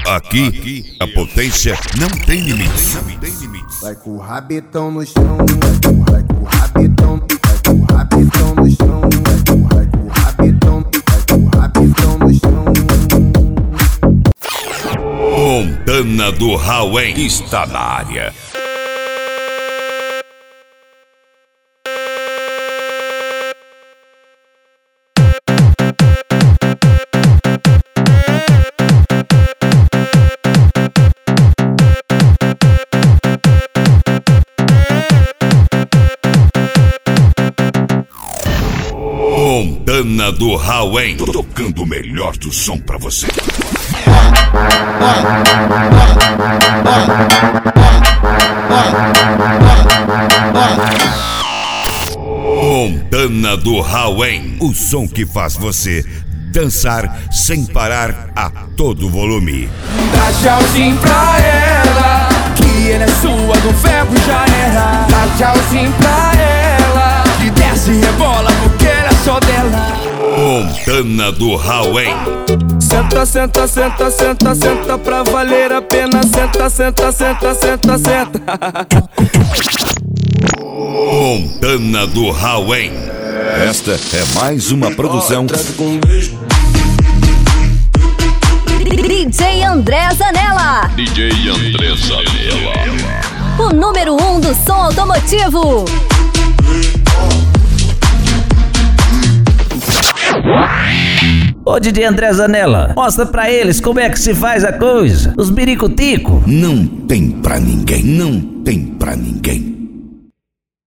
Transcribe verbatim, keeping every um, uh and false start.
Aqui, a potência não tem limite. Vai com o rabetão no chão, vai com o rabetão, vai com o rabetão no chão, vai com o rabetão, vai com o rabetão no chão. Montana do Hauém está na área. Montana do Hauém, tocando o melhor do som pra você. Montana do Hauém, o som que faz você dançar sem parar a todo volume. Dá tchauzinho pra ela, que ela é sua, do ferro já era. Dá tchauzinho pra ela, que desce e rebola porque ela é só dela. Montana do Hauém. Senta, senta, senta, senta, senta pra valer a pena. Senta, senta, senta, senta, senta. Montana do Hauém. Esta é mais uma produção D J André Zanella. D J André Zanella, O número um do som automotivo. Ô D J André Zanella, mostra pra eles como é que se faz a coisa. Os biricutico. não tem pra ninguém, não tem pra ninguém.